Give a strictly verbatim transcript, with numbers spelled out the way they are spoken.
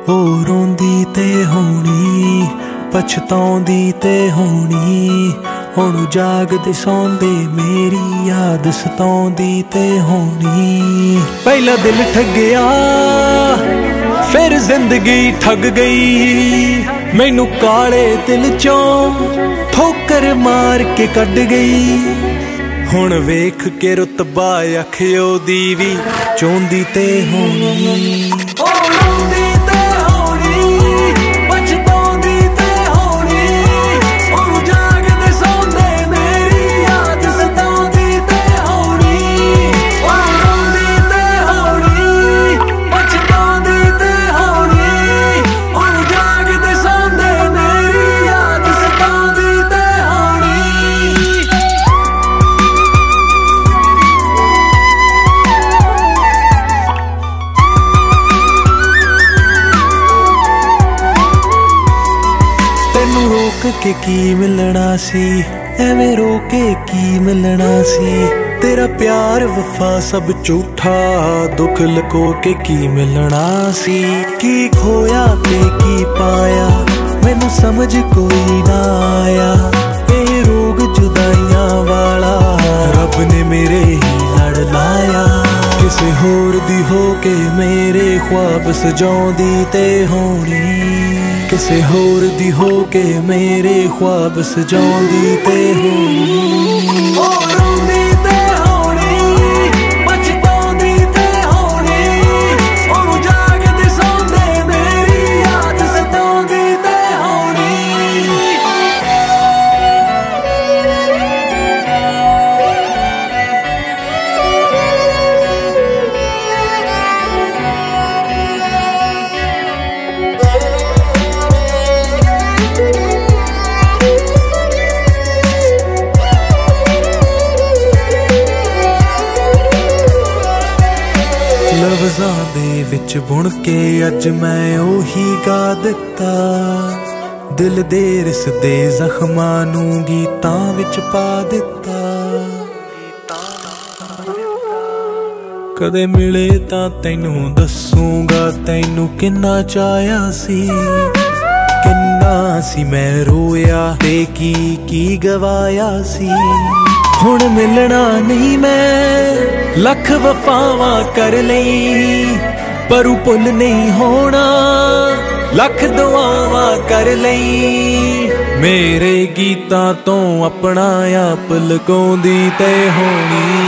ਉਹ ਰੋਂਦੀ ਤੇ ਹੋਣੀ, ਪਛਤਾਉਂਦੀ ਤੇ ਹੋਣੀ, ਹੁਣ ਜਾਗਦੇ ਸੌਂਦੇ ਮੇਰੀ ਯਾਦ ਸਤਾਉਂਦੀ ਤੇ ਹੋਣੀ। ਪਹਿਲਾ ਦਿਲ ਠੱਗਿਆ ਫਿਰ ਜ਼ਿੰਦਗੀ ਠੱਗ ਗਈ, ਮੈਨੂੰ ਕਾਲੇ ਦਿਲ ਚੋਂ ਠੋਕਰ ਮਾਰ ਕੇ ਕੱਢ ਗਈ। ਹੁਣ ਵੇਖ ਕੇ ਰੁਤਬਾ ਅੱਖ ਉਹਦੀ ਵੀ ਚੋਂਦੀ ਤੇ ਹੋਣੀ। ਕੇ ਕੀ ਮਿਲਣਾ ਸੀ, ਐਵੇਂ ਰੋ ਕੇ ਕੀ ਮਿਲਣਾ ਸੀ, ਤੇਰਾ ਪਿਆਰ ਵਫਾ ਸਭ ਝੂਠਾ, ਦੁੱਖ ਲਕੋ ਕੇ ਕੀ ਮਿਲਣਾ ਸੀ। ਕੀ ਖੋਇਆ ਤੇ ਕੀ ਪਾਇਆ ਮੈਨੂੰ ਸਮਝ ਕੋਈ ਨਾ ਆਇਆ, ਇਹ ਰੋਗ ਜੁਦਾਈਆਂ ਵਾਲਾ ਰੱਬ ਨੇ ਮੇਰੇ ਹੀ ਲੜ ਲਾਇਆ। ਕਿਸੇ ਹੋਰ ਦੀ ਹੋ ਕੇ ਮੇਰੇ ख्वाब ਸਜਾਉਂਦੀ ਤੇ ਹੋਣੀ, ਕਿਸੇ ਹੋਰ ਦੀ ਹੋ ਕੇ ਮੇਰੇ ख्वाब ਸਜਾਉਂਦੀ ਤੇ ਹੋਣੀ। ਉਹ ਰੋਂਦੀ ਤੇ ਹੋਣੀ, ਪਛਤਾਉਂਦੀ ਤੇ ਹੋਣੀ, ਉਹਨੂੰ ਜਾਗਦੇ ਸੌਂਦੇ ਮੇਰੀ ਯਾਦ ਸਤਾਉਂਦੀ ਤੇ ਹੋਣੀ। ਲਫ਼ਜ਼ਾਂ ਦੇ ਵਿੱਚ ਬੁਣ ਕੇ ਅੱਜ ਮੈਂ ਉਹੀ ਗਾ ਦਿੱਤਾ, ਦਿਲ ਦੇ ਰਿਸਦੇ ਜ਼ਖਮਾਂ ਨੂੰ ਗੀਤਾਂ ਵਿੱਚ ਪਾ ਦਿੱਤਾ। ਕਦੇ ਮਿਲੇ ਤਾਂ ਤੈਨੂੰ ਦੱਸੂਗਾ ਤੈਨੂੰ ਕਿੰਨਾ ਚਾਹਿਆ ਸੀ, ਕਿੰਨਾ ਸੀ ਮੈਂ ਰੋਇਆ ਤੇ ਕੀ ਕੀ ਗਵਾਇਆ ਸੀ। ਹੁਣ ਮਿਲਣਾ ਨਹੀਂ ਮੈਂ ਲੱਖ ਵਫਾਵਾਂ ਕਰ ਲਈ, ਪਰ ਉਹ ਭੁੱਲ ਨਹੀਂ ਹੋਣਾ ਲੱਖ ਦੁਆਵਾਂ ਕਰ ਲਈ। ਮੇਰੇ ਗੀਤਾਂ ਤੋਂ ਆਪਣਾ ਆਪ ਲਗਾਉਂਦੀ ਤੇ ਹੋਣੀ।